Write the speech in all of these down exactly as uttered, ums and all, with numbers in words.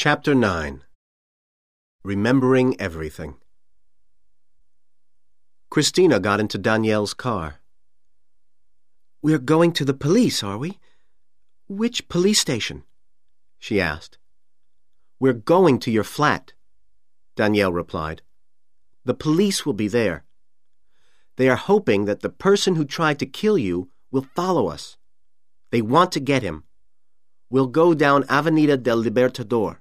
Chapter nine. Remembering Everything. Christina got into Danielle's car. "We're going to the police, are we? Which police station?" she asked. "We're going to your flat," Danielle replied. "The police will be there. They are hoping that the person who tried to kill you will follow us. They want to get him. We'll go down Avenida del Libertador."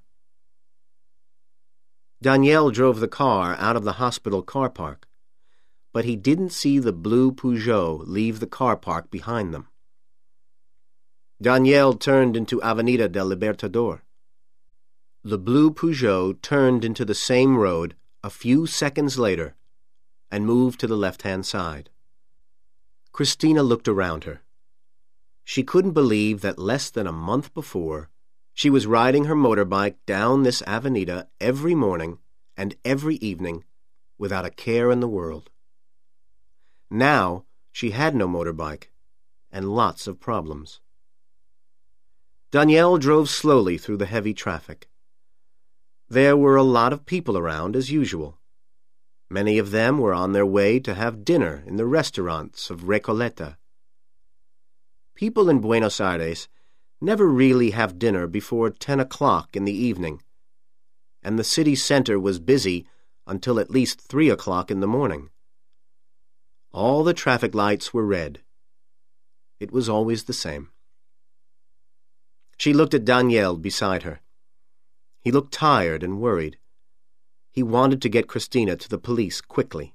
Danielle drove the car out of the hospital car park, but he didn't see the blue Peugeot leave the car park behind them. Danielle turned into Avenida del Libertador. The blue Peugeot turned into the same road a few seconds later and moved to the left-hand side. Christina looked around her. She couldn't believe that less than a month before, she was riding her motorbike down this avenida every morning and every evening without a care in the world. Now she had no motorbike and lots of problems. Danielle drove slowly through the heavy traffic. There were a lot of people around as usual. Many of them were on their way to have dinner in the restaurants of Recoleta. People in Buenos Aires never really have dinner before ten o'clock in the evening, and the city center was busy until at least three o'clock in the morning. All the traffic lights were red. It was always the same. She looked at Danielle beside her. He looked tired and worried. He wanted to get Christina to the police quickly.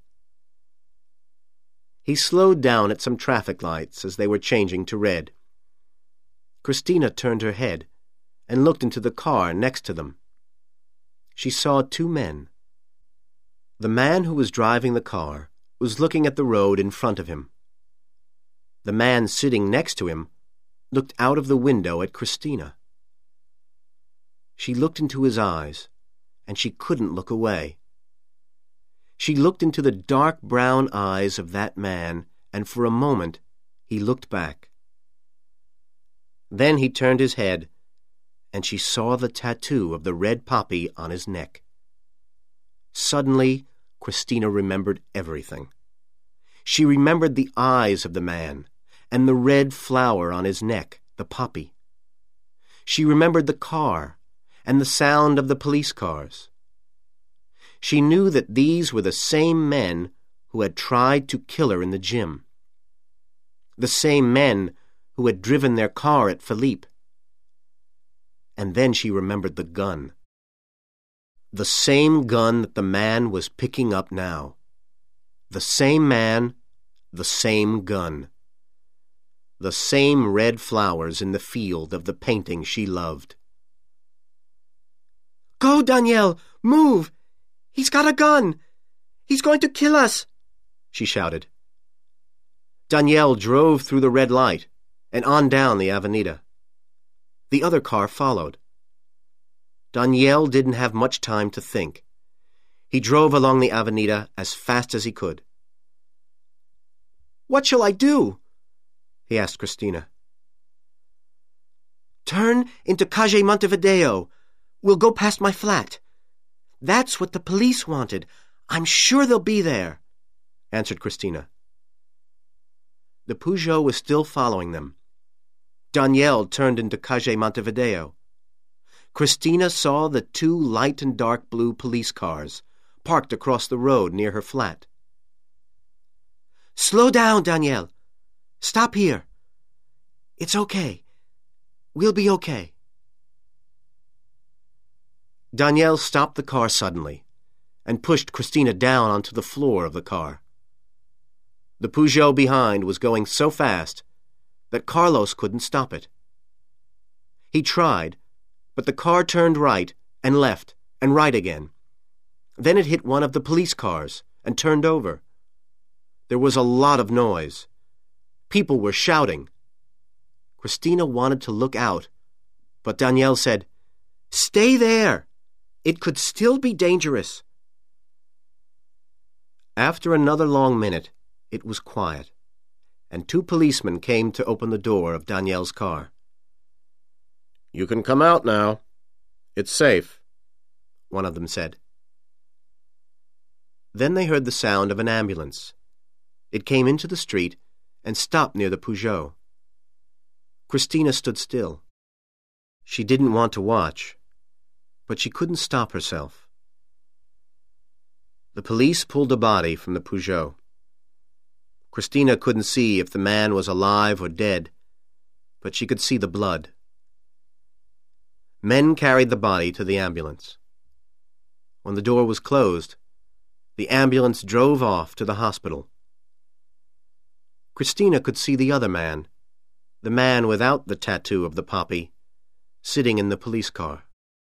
He slowed down at some traffic lights as they were changing to red. Christina turned her head and looked into the car next to them. She saw two men. The man who was driving the car was looking at the road in front of him. The man sitting next to him looked out of the window at Christina. She looked into his eyes, and she couldn't look away. She looked into the dark brown eyes of that man, and for a moment he looked back. Then he turned his head, and she saw the tattoo of the red poppy on his neck. Suddenly, Christina remembered everything. She remembered the eyes of the man, and the red flower on his neck, the poppy. She remembered the car, and the sound of the police cars. She knew that these were the same men who had tried to kill her in the gym. The same men who had driven their car at Philippe. And then she remembered the gun. The same gun that the man was picking up now. The same man, the same gun. The same red flowers in the field of the painting she loved. "Go, Danielle! Move! He's got a gun! He's going to kill us!" she shouted. Danielle drove through the red light and on down the avenida. The other car followed. Danielle didn't have much time to think. He drove along the avenida as fast as he could. "What shall I do?" he asked Christina. "Turn into Calle Montevideo. We'll go past my flat. That's what the police wanted. I'm sure they'll be there," answered Christina. The Peugeot was still following them. Danielle turned into Calle Montevideo. Christina saw the two light and dark blue police cars parked across the road near her flat. "Slow down, Danielle. Stop here. It's okay. We'll be okay." Danielle stopped the car suddenly and pushed Christina down onto the floor of the car. The Peugeot behind was going so fast that Carlos couldn't stop it. He tried, but the car turned right and left and right again. Then it hit one of the police cars and turned over. There was a lot of noise. People were shouting. Christina wanted to look out, but Danielle said, "Stay there. It could still be dangerous." After another long minute, it was quiet, and two policemen came to open the door of Danielle's car. "You can come out now. "It's safe," one of them said. Then they heard the sound of an ambulance. It came into the street and stopped near the Peugeot. Christina stood still. She didn't want to watch, but she couldn't stop herself. The police pulled a body from the Peugeot. Christina couldn't see if the man was alive or dead, but she could see the blood. Men carried the body to the ambulance. When the door was closed, the ambulance drove off to the hospital. Christina could see the other man, the man without the tattoo of the poppy, sitting in the police car.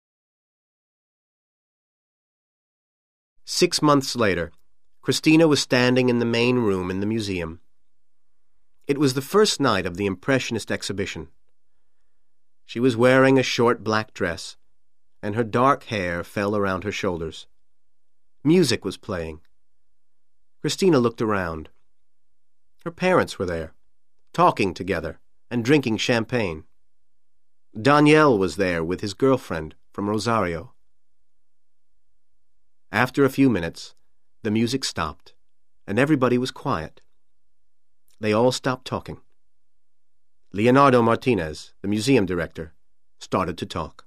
Six months later, Christina was standing in the main room in the museum. It was the first night of the Impressionist exhibition. She was wearing a short black dress, and her dark hair fell around her shoulders. Music was playing. Christina looked around. Her parents were there, talking together and drinking champagne. Daniel was there with his girlfriend from Rosario. After a few minutes, the music stopped, and everybody was quiet. They all stopped talking. Leonardo Martinez, the museum director, started to talk.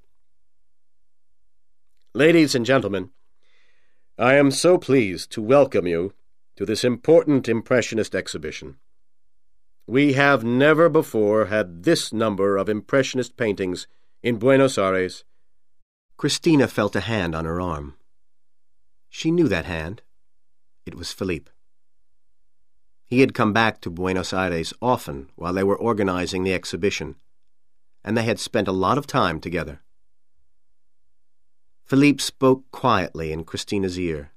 "Ladies and gentlemen, I am so pleased to welcome you to this important Impressionist exhibition. We have never before had this number of Impressionist paintings in Buenos Aires." Christina felt a hand on her arm. She knew that hand. It was Philippe. He had come back to Buenos Aires often while they were organizing the exhibition, and they had spent a lot of time together. Philippe spoke quietly in Christina's ear.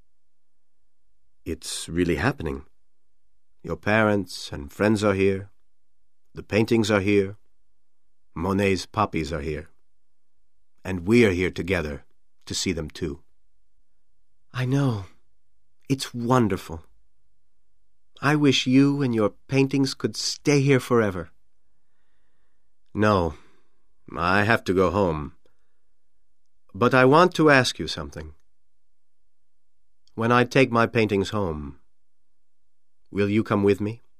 "It's really happening. Your parents and friends are here. The paintings are here. Monet's poppies are here. And we are here together to see them too." "I know. It's wonderful. I wish you and your paintings could stay here forever." "No, I have to go home. But I want to ask you something. When I take my paintings home, will you come with me?"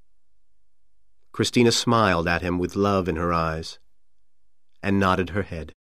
Christina smiled at him with love in her eyes and nodded her head.